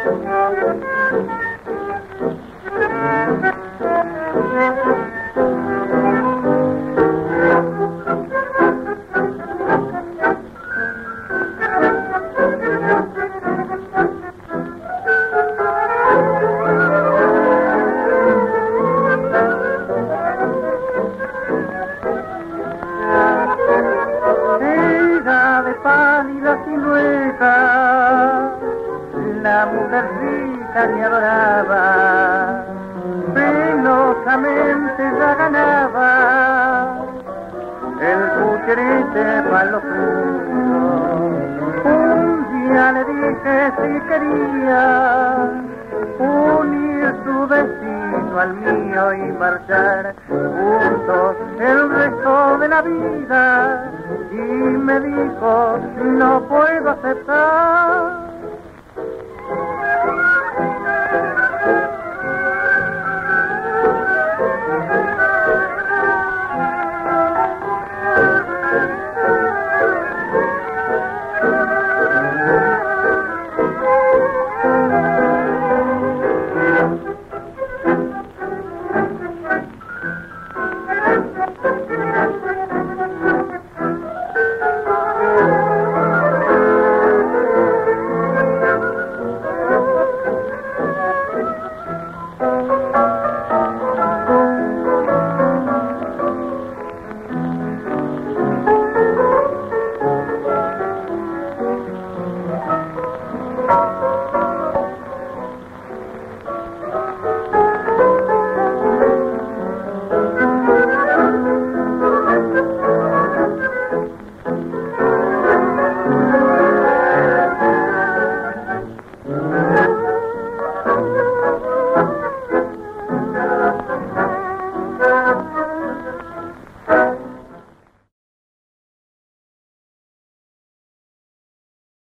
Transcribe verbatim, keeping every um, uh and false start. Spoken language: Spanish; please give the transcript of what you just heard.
La mujercita que adoraba, penosamente ya ganaba el pucherete para los suyos. Un día le dije si quería unir su destino al mío y marchar juntos el resto de la vida, y me dijo no puedo aceptar